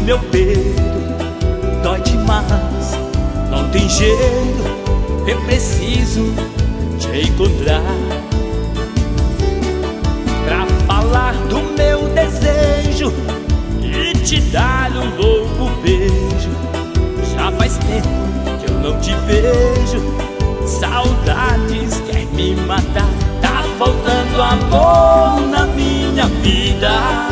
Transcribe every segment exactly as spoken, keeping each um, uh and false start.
meu peito dói demais, não tem jeito, eu preciso te encontrar pra falar do meu desejo e te dar um louco beijo. Já faz tempo que eu não te vejo, saudades quer me matar. Tá faltando amor na minha vida,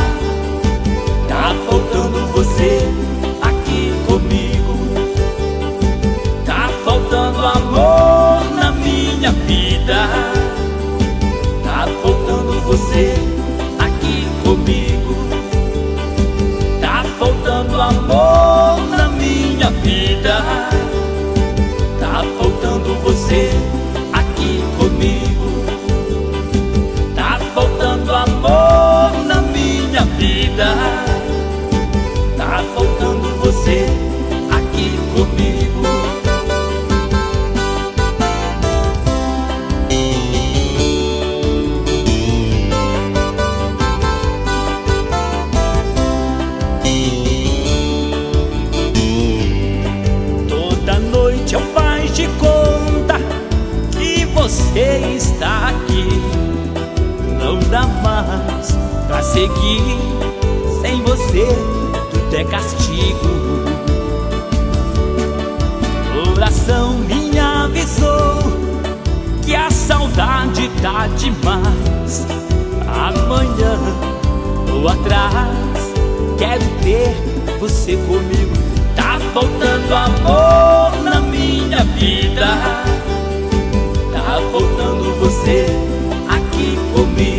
tá faltando você aqui comigo. Tá faltando amor na minha vida, tá faltando você aqui comigo. Tá faltando amor na minha vida, tá faltando você aqui comigo. Tá faltando amor na minha vida, tá faltando você aqui comigo. Toda noite eu faz de conta que você está aqui. Não dá mais pra seguir, sem você tudo é castigo. Coração me avisou que a saudade tá demais. Amanhã ou atrás quero ter você comigo. Tá faltando amor na minha vida, tá faltando você aqui comigo.